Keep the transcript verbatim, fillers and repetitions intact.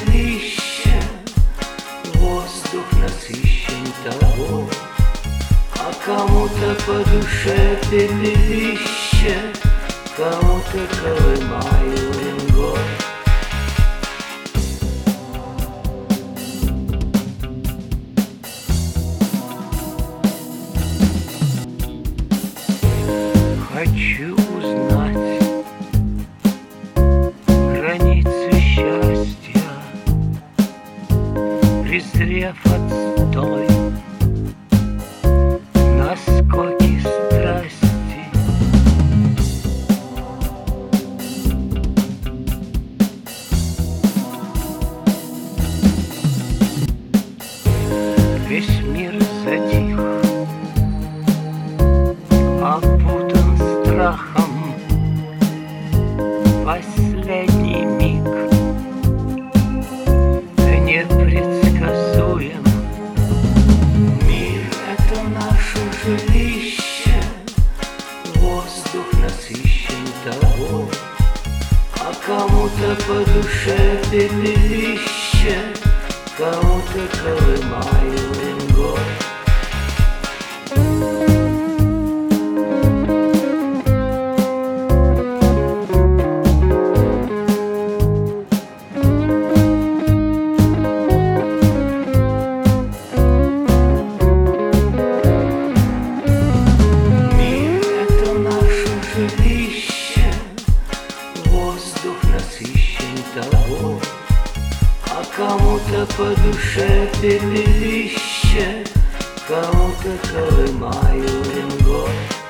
жилище, воздух насыщен тобой, а кому-то по душе пепелище, кому-то Колымаю Уренгой. Хочу узнать границы счастья, презрев отстой, наскоки страсти. Весь мир затих, опутан страхом, последний миг непредсказуем. Мир — это наше жилище, воздух насыщен тобой, а кому-то по душе пепелище, кому-то Колымаю Уренгой. Жилище, воздух насыщен тобой, а кому-то по душе пепелище, кому-то Колымаю Уренгой.